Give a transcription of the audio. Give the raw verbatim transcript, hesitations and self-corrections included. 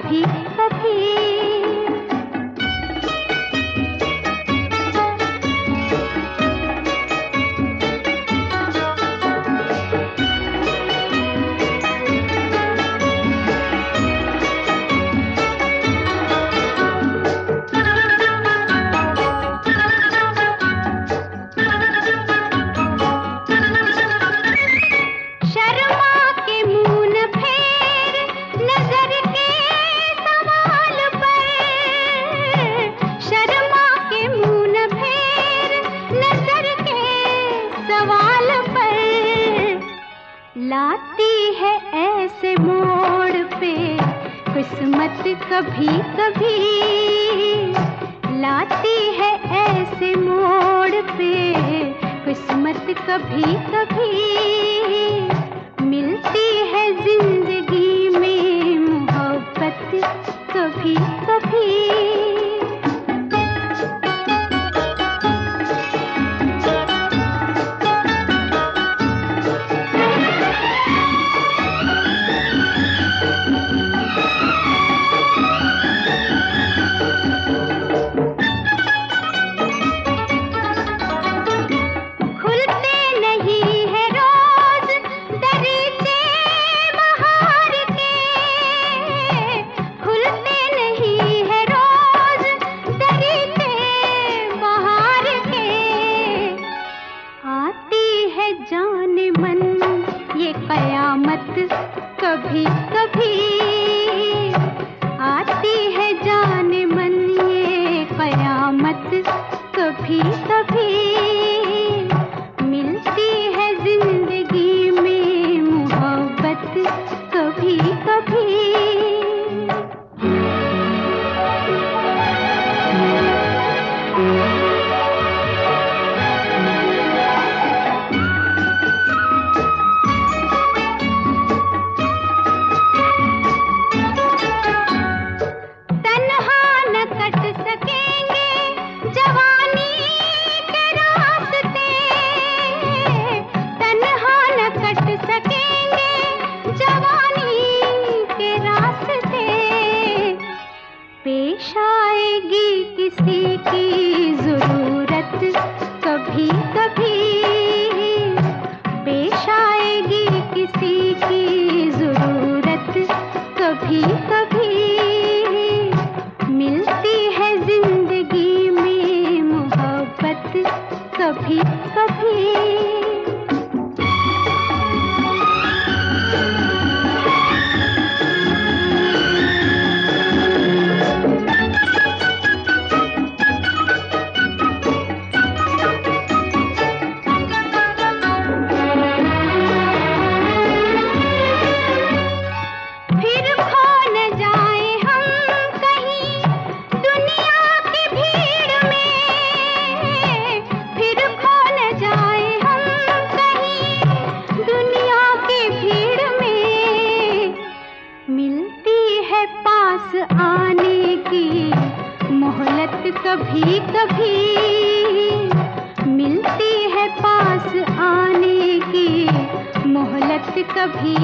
कभी कभी। लाती है ऐसे मोड़ पे किस्मत कभी कभी, लाती है ऐसे मोड़ पे किस्मत कभी कभी। मिलती है जिंदगी में मोहब्बत कभी कभी। जाने मन ये कयामत कभी कभी, आती है जाने मन ये कयामत कभी कभी। मिलती है जिंदगी में मोहब्बत कभी कभी। पेश आएगी किसी की जरूरत कभी कभी, पेश आएगी किसी की जरूरत कभी कभी। मिलती है जिंदगी में मोहब्बत कभी कभी। आने की मोहलत कभी कभी, मिलती है पास आने की मोहलत कभी